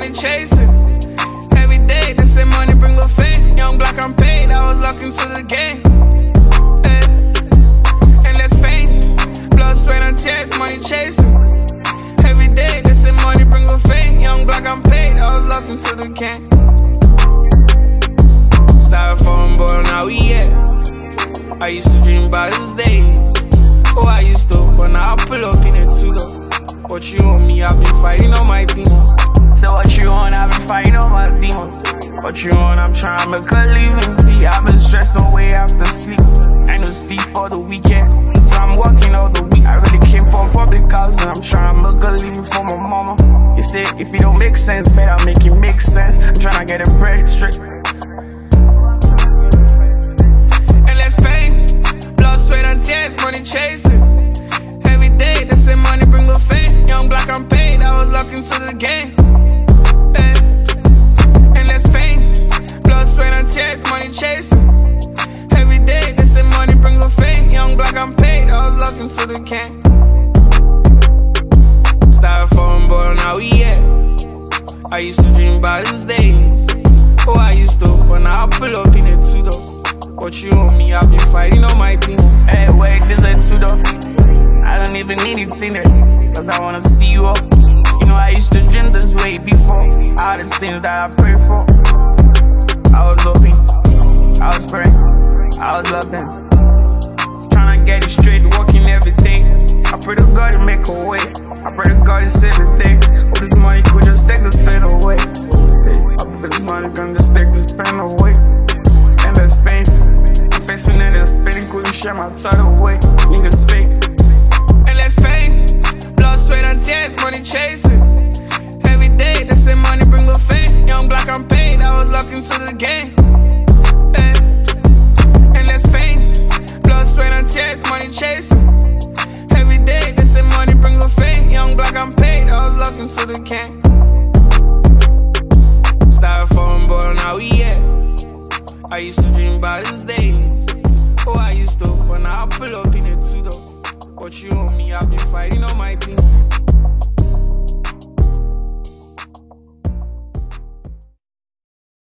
money chasing. Every day, they say money bring the fame. Young black, I'm paid, I was locked into the game. Endless pain, blood, sweat, and tears, money chasing. Every day, they say money bring the fame. Young black, I'm paid, I was locked into the game. Styrofoam boy, now we here. I used to dream about these days. Oh, I used to, but now I pull up in it too though. What you want me, I've been fighting on my demons. So what you want, I've been fighting on my demons. What you want, I'm trying to make a living. I've been stressed away after sleep. I no sleep for the weekend, so I'm working all the week. I really came from public housing, I'm trying to make a living for my mama. You say, if it don't make sense, better make it make sense. I'm trying to get it bread straight. Endless pain, blood, sweat, and tears, money chasing. Every day, they say money bring the fame. Young black, I'm paid, I was locked into the game. Endless pain, blood, sweat, and tears, money chasing. Every day, they say money bring the fame. Young black, I'm paid, I was locked into the game. Styrofoam boy, now we here. I used to dream about these days. Oh, I used to, but now I pull up in it too though. What you want me, I've been fighting on my team. Hey, wait, this ain't too though. I don't even need it in it, cause I wanna see you up. You know I used to dream this way before. All these things that I prayed for. I was hoping, I was praying, I was loving. Tryna get it straight, working every day. I pray to God to make a way. I pray to God to save the day. All this money could just take this pain away. I pray this money can just take this pain away. Endless pain, I'm facing endless pain. Couldn't share my title away. Niggas fake. Endless pain, blood, sweat, and tears, money chasing. Every day, they say money bring the fame. Young black, I'm paid, I was locked into the game. Endless pain, blood, sweat, and tears, money chasing. Every day, they say money bring the fame. Young black, I'm paid, I was locked into the game. Styrofoam boy, now we here. I used to dream about these days. Oh, I used to, but now I pull up in it too though. What you want me, I've been fighting on my team.